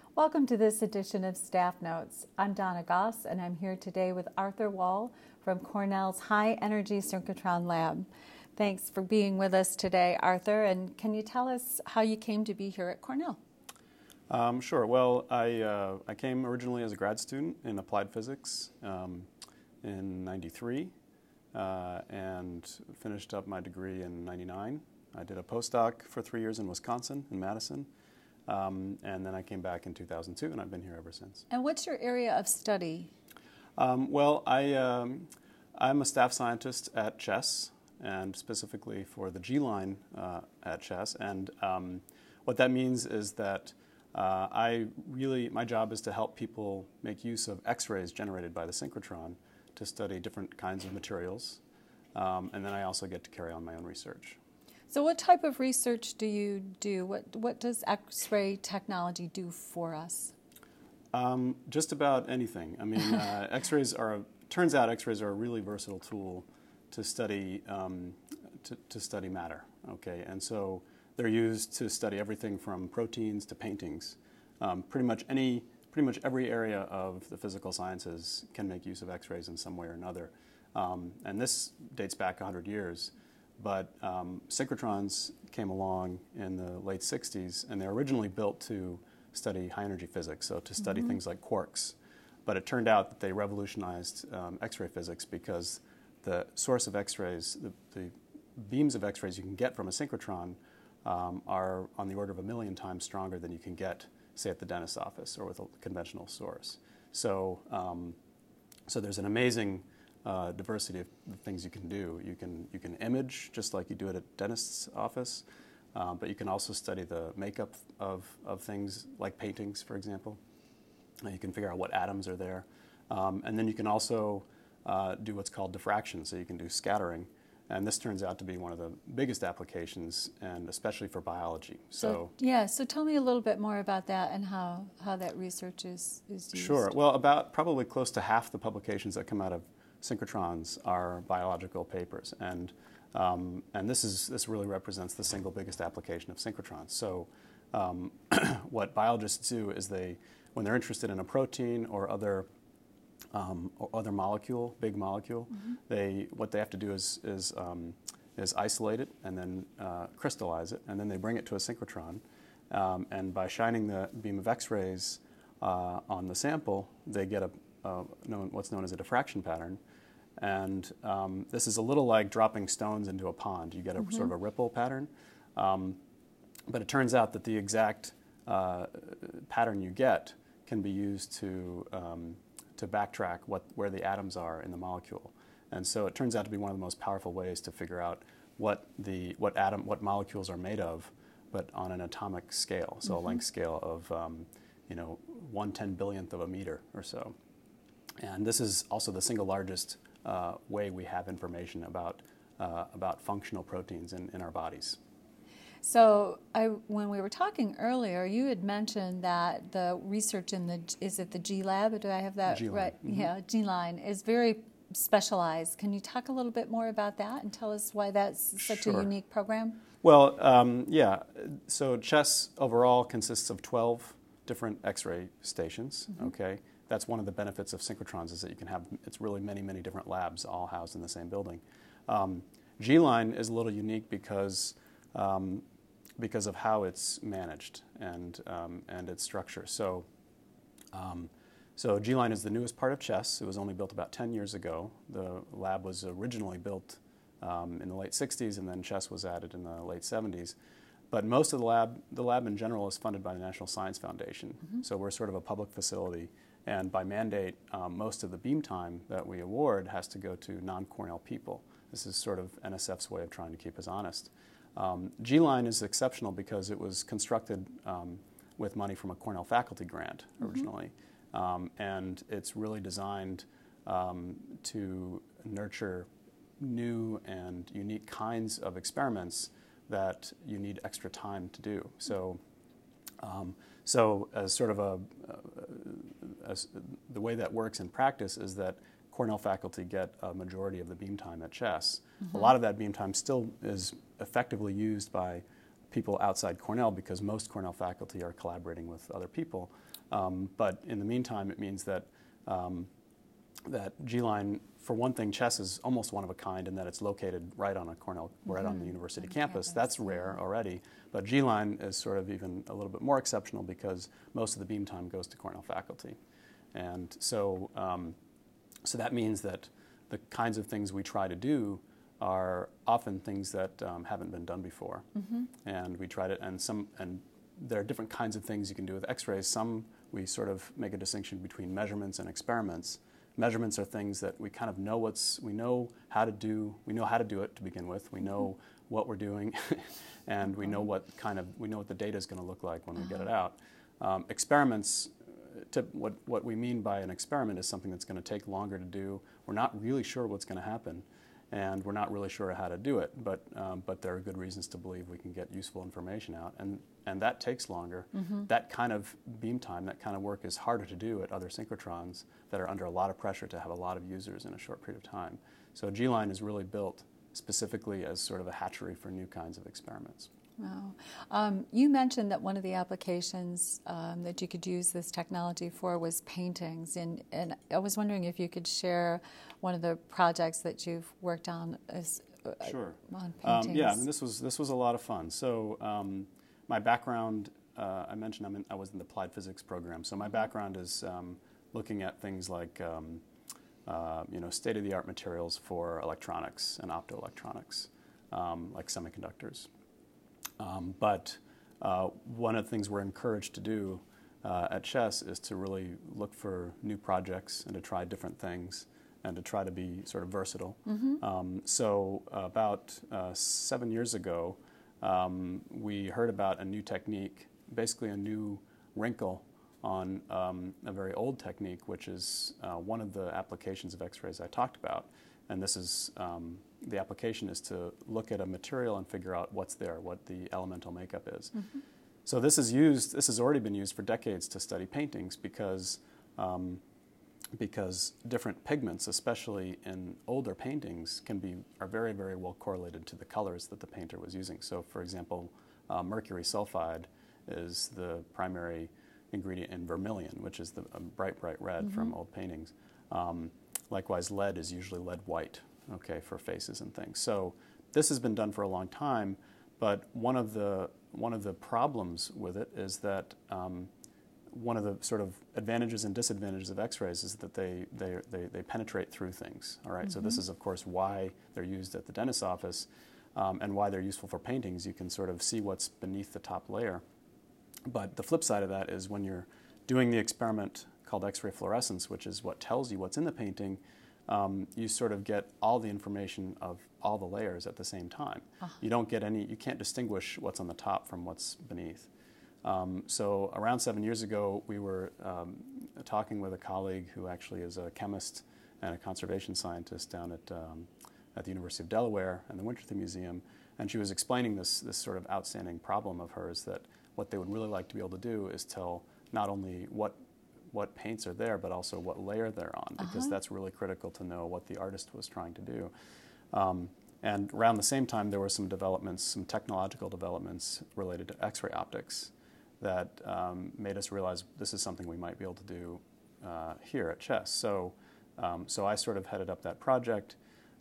Welcome to this edition of Staff Notes. I'm Donna Goss, and I'm here today with Arthur Wall from Cornell's High Energy Synchrotron Lab. Thanks for being with us today, Arthur. And can you tell us how you came to be here at Cornell? Sure. Well, I came originally as a grad student in applied physics in '93 and finished up my degree in '99. I did a postdoc for 3 years in Wisconsin, in Madison. And then I came back in 2002, and I've been here ever since. And what's your area of study? I'm a staff scientist at Chess, and specifically for the G-line at Chess. And what that means is that my job is to help people make use of X-rays generated by the synchrotron to study different kinds of materials. And then I also get to carry on my own research. So what type of research do you do? What does X-ray technology do for us? Just about anything. I mean, turns out X-rays are a really versatile tool to study to study matter. Okay, and so they're used to study everything from proteins to paintings. Pretty much every area of the physical sciences can make use of X-rays in some way or another. And this dates back 100 years. But synchrotrons came along in the late 60s, and they were originally built to study high-energy physics, so to study things like quarks. But it turned out that they revolutionized X-ray physics because the source of X-rays, the beams of X-rays you can get from a synchrotron are on the order of 1 million times stronger than you can get, say, at the dentist's office or with a conventional source. So, so there's an amazing diversity of things you can do. You can image just like you do at a dentist's office, but you can also study the makeup of things like paintings, for example. You can figure out what atoms are there. And then you can also do what's called diffraction, so you can do scattering. And this turns out to be one of the biggest applications, and especially for biology. So tell me a little bit more about that and how that research is used. Sure. Well, probably close to half the publications that come out of synchrotrons are biological papers, and this really represents the single biggest application of synchrotrons. So, what biologists do is when they're interested in a protein or other molecule, big molecule, what they have to do is isolate it and then crystallize it, and then they bring it to a synchrotron, and by shining the beam of X-rays on the sample, they get what's known as a diffraction pattern. And this is a little like dropping stones into a pond. You get a sort of a ripple pattern. But it turns out that the exact pattern you get can be used to backtrack where the atoms are in the molecule. And so it turns out to be one of the most powerful ways to figure out what molecules are made of, but on an atomic scale, so a length scale of 1/10 billionth of a meter or so. And this is also the single largest way we have information about functional proteins in our bodies. So when we were talking earlier, you had mentioned that the research is it the G-Lab? Do I have that right? Yeah, G-Line is very specialized. Can you talk a little bit more about that and tell us why that's such a unique program? Well, so Chess overall consists of 12 different X-ray stations, okay? That's one of the benefits of synchrotrons is that it's really many, many different labs all housed in the same building. G-Line is a little unique because of how it's managed and its structure. So G-Line is the newest part of Chess. It was only built about 10 years ago. The lab was originally built in the late 60s, and then Chess was added in the late 70s. But most of the lab in general is funded by the National Science Foundation. So we're sort of a public facility. And by mandate, most of the beam time that we award has to go to non-Cornell people. This is sort of NSF's way of trying to keep us honest. G-Line is exceptional because it was constructed with money from a Cornell faculty grant originally. And it's really designed to nurture new and unique kinds of experiments that you need extra time to do. So as sort of the way that works in practice is that Cornell faculty get a majority of the beam time at Chess. A lot of that beam time still is effectively used by people outside Cornell because most Cornell faculty are collaborating with other people. But in the meantime, it means that that G-line, for one thing, Chess is almost one of a kind in that it's located right on a Cornell, right on the university campus. That's rare already. But G-line is sort of even a little bit more exceptional because most of the beam time goes to Cornell faculty. And so, so that means that the kinds of things we try to do are often things that haven't been done before. And we try to, and there are different kinds of things you can do with X-rays. Some we sort of make a distinction between measurements and experiments. Measurements are things that we kind of know we know how to do it to begin with. We know what we're doing, and we know what the data is going to look like when we get it out. Experiments, what we mean by an experiment is something that's going to take longer to do. We're not really sure what's going to happen, and we're not really sure how to do it, but there are good reasons to believe we can get useful information out, and that takes longer. That kind of beam time, that kind of work is harder to do at other synchrotrons that are under a lot of pressure to have a lot of users in a short period of time. So G-line is really built specifically as sort of a hatchery for new kinds of experiments. Wow. You mentioned that one of the applications that you could use this technology for was paintings, and I was wondering if you could share one of the projects that you've worked on Sure. On paintings. Yeah, I mean, this was a lot of fun. So my background, I mentioned I was in the applied physics program, so my background is looking at things like state-of-the-art materials for electronics and optoelectronics, like semiconductors. But one of the things we're encouraged to do at Chess is to really look for new projects and to try different things and to try to be sort of versatile. So about 7 years ago, we heard about a new technique, basically a new wrinkle on a very old technique, which is one of the applications of X-rays I talked about. And this is, the application is to look at a material and figure out what's there, what the elemental makeup is. So this has already been used for decades to study paintings because different pigments, especially in older paintings, are very, very well correlated to the colors that the painter was using. So for example, mercury sulfide is the primary ingredient in vermilion, which is the bright, bright red from old paintings. Likewise, lead is usually lead white, okay, for faces and things. So this has been done for a long time, but one of the problems with it is that one of the sort of advantages and disadvantages of X-rays is that they penetrate through things. All right, so this is of course why they're used at the dentist's office, and why they're useful for paintings. You can sort of see what's beneath the top layer. But the flip side of that is when you're doing the experiment called X-ray fluorescence, which is what tells you what's in the painting, you sort of get all the information of all the layers at the same time. You don't get you can't distinguish what's on the top from what's beneath. So around 7 years ago, we were talking with a colleague who actually is a chemist and a conservation scientist down at the University of Delaware and the Winterthur Museum, and she was explaining this sort of outstanding problem of hers, that what they would really like to be able to do is tell not only what paints are there, but also what layer they're on, because that's really critical to know what the artist was trying to do. And around the same time, there were some developments, some technological developments related to X-ray optics that made us realize this is something we might be able to do here at Chess. So I sort of headed up that project,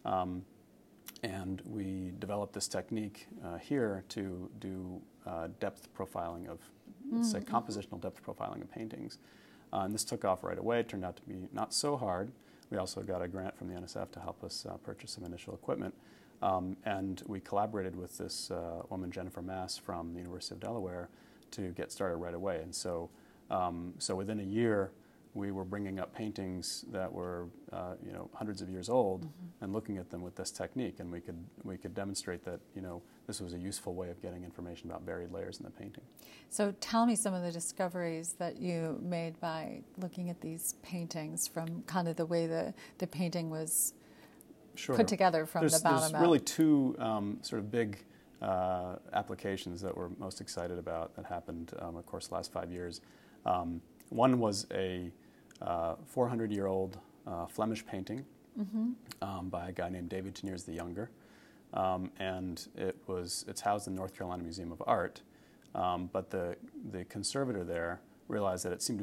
and we developed this technique here to do depth profiling of, let's say, compositional depth profiling of paintings. And this took off right away. It turned out to be not so hard. We also got a grant from the NSF to help us purchase some initial equipment. And we collaborated with this woman, Jennifer Mass, from the University of Delaware, to get started right away. And so within a year, we were bringing up paintings that were hundreds of years old and looking at them with this technique, and we could demonstrate that this was a useful way of getting information about buried layers in the painting. So tell me some of the discoveries that you made by looking at these paintings from kind of the way the painting was put together from the bottom up. There's really two sort of big applications that we're most excited about that happened, of course, the last 5 years. One was a 400-year-old Flemish painting by a guy named David Teniers the Younger, and it's housed in the North Carolina Museum of Art. But the conservator there realized that it seemed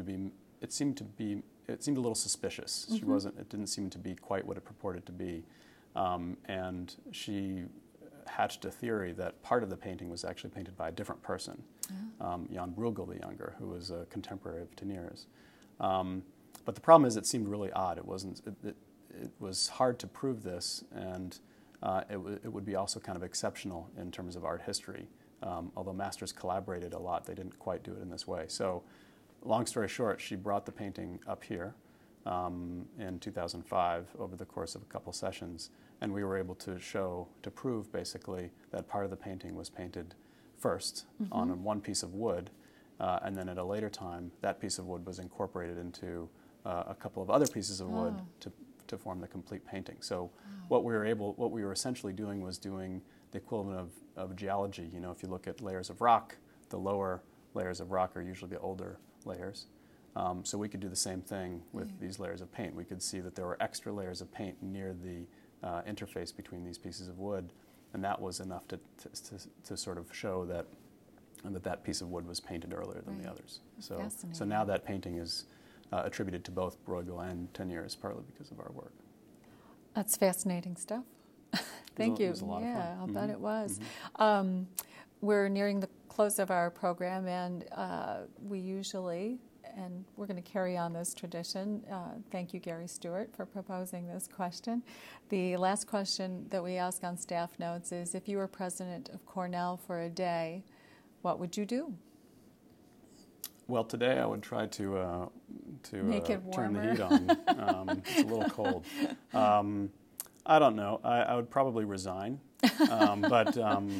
a little suspicious. Mm-hmm. It didn't seem to be quite what it purported to be. And she hatched a theory that part of the painting was actually painted by a different person, Jan Bruegel the Younger, who was a contemporary of Teniers. But the problem is it seemed really odd. It was hard to prove this, and it would be also kind of exceptional in terms of art history. Although masters collaborated a lot, they didn't quite do it in this way. So, long story short, she brought the painting up here in 2005 over the course of a couple sessions, and we were able to prove basically that part of the painting was painted first on one piece of wood, and then at a later time that piece of wood was incorporated into a couple of other pieces of wood to form the complete painting. So what we were essentially doing was doing the equivalent of geology. You know, if you look at layers of rock, the lower layers of rock are usually the older layers. So we could do the same thing with these layers of paint. We could see that there were extra layers of paint near the interface between these pieces of wood, and that was enough to sort of show that piece of wood was painted earlier than the others. So now that painting is attributed to both Bruegel and Teniers, partly because of our work. That's fascinating stuff. Thank you. It was a lot of fun. I'll bet it was. We're nearing the close of our program, and we usually, and we're going to carry on this tradition. Thank you, Gary Stewart, for proposing this question. The last question that we ask on staff notes is, if you were president of Cornell for a day, what would you do? Well, today I would try to make it turn the warmer. heat on. It's a little cold. I don't know. I would probably resign, but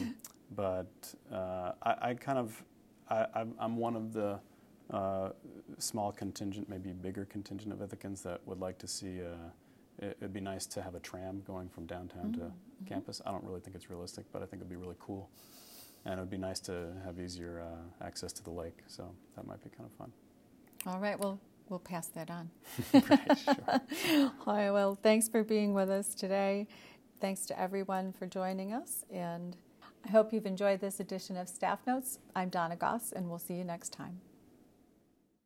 I'm one of the small contingent, maybe bigger contingent of Ithacans that would like to see. It'd be nice to have a tram going from downtown to campus. I don't really think it's realistic, but I think it'd be really cool. And it would be nice to have easier access to the lake, so that might be kind of fun. All right, well, we'll pass that on. Right, sure. All right, well, thanks for being with us today. Thanks to everyone for joining us, and I hope you've enjoyed this edition of Staff Notes. I'm Donna Goss, and we'll see you next time.